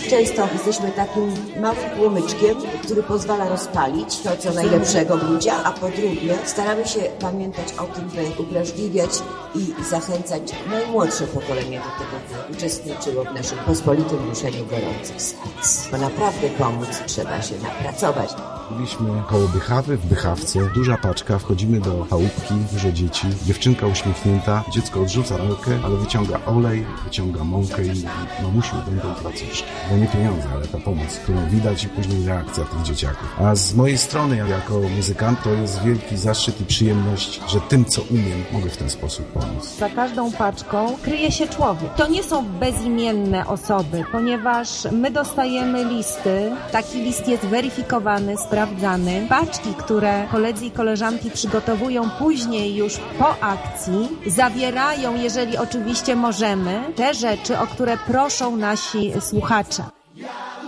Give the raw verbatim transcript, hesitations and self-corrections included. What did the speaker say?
Często jesteśmy takim małym płomyczkiem, który pozwala rozpalić to, co najlepszego w ludziach, a po drugie staramy się pamiętać o tym, by uwrażliwiać i zachęcać najmłodsze pokolenie do tego, by uczestniczyło w naszym pospolitym ruszeniu gorących serc. Bo naprawdę pomóc trzeba się napracować. Byliśmy koło Bychawy, w Bychawce. Duża paczka, wchodzimy do chałupki, dużo dzieci. Dziewczynka uśmiechnięta, dziecko odrzuca rolkę, ale wyciąga olej, wyciąga mąkę i mamusiu, będą placuszki. Bo nie pieniądze, ale ta pomoc, którą widać i później reakcja tych dzieciaków. A z mojej strony, jako muzykant, to jest wielki zaszczyt i przyjemność, że tym, co umiem, mogę w ten sposób pomóc. Za każdą paczką kryje się człowiek. To nie są bezimienne osoby, ponieważ my dostajemy listy. Taki list jest weryfikowany, sprawdzany. Paczki, które koledzy i koleżanki przygotowują później już po akcji, zawierają, jeżeli oczywiście możemy, te rzeczy, o które proszą nasi słuchacze.